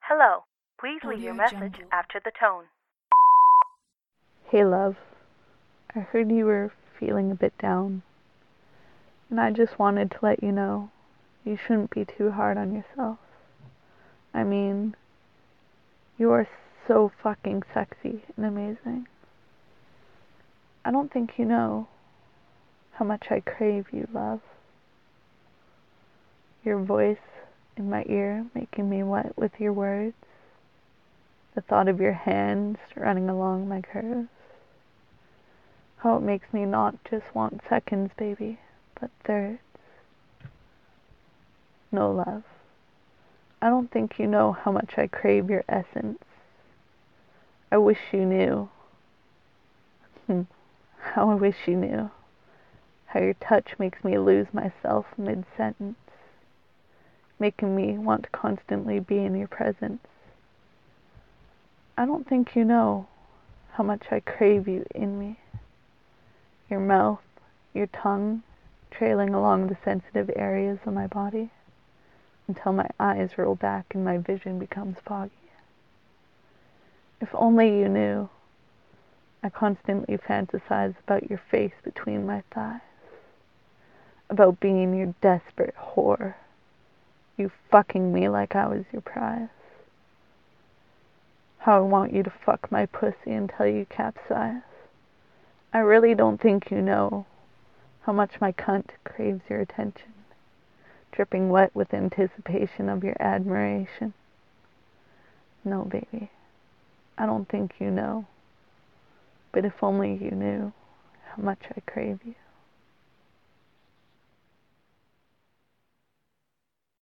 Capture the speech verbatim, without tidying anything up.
Hello. Please leave your Audio message Jungle. after the tone. Hey love, I heard you were feeling a bit down, and I just wanted to let you know you shouldn't be too hard on yourself. I mean, you are so fucking sexy and amazing. I don't think you know how much I crave you, love. Your voice in my ear making me wet with your words, the thought of your hands running along my curves. How it makes me not just want seconds, baby, but thirds. No, love. I don't think you know how much I crave your essence. I wish you knew. Hmm. How I wish you knew. How your touch makes me lose myself mid-sentence, making me want to constantly be in your presence. I don't think you know how much I crave you in me. Your mouth, your tongue, trailing along the sensitive areas of my body until my eyes roll back and my vision becomes foggy. If only you knew, I constantly fantasize about your face between my thighs, about being your desperate whore, you fucking me like I was your prize. How I want you to fuck my pussy until you capsize. I really don't think you know how much my cunt craves your attention, dripping wet with anticipation of your admiration. No, baby, I don't think you know, but if only you knew how much I crave you.